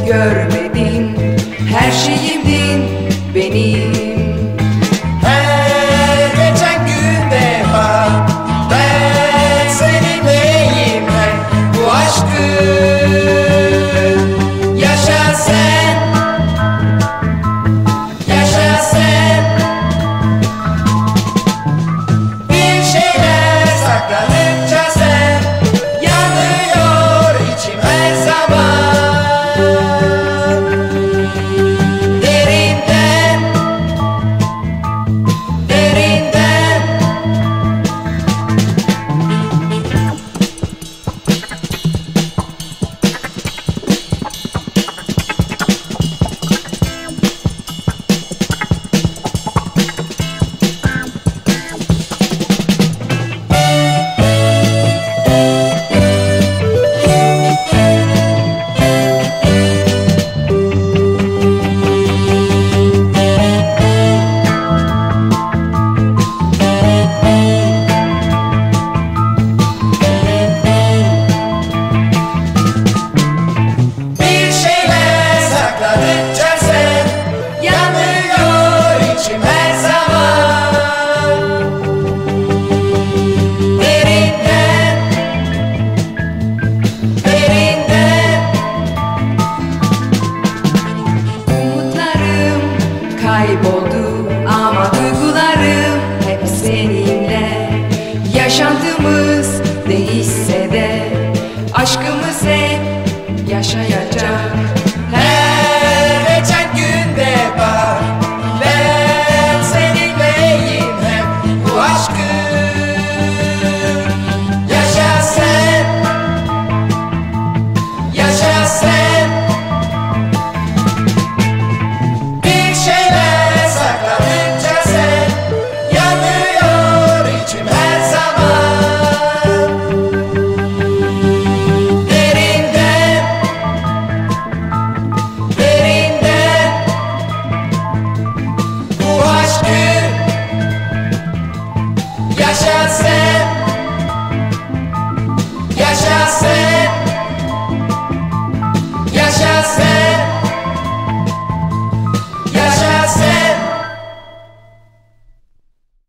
görmedin, her şeyimdin benim. Her geçen günde bak, ben seninleyim hep. Bu aşkı yaşa sen, yaşa sen. Bir şeyler sakladıkça sen, yanıyor içim her zaman. Derinden, derinden. Bir şeyler sakladıkça sen, yanıyor içim her zaman. Derinden, derinden. Umutlarım kayboldu ama duygularım hep seninle. Yaşantımız değişse de aşkımız hep yaşayacak.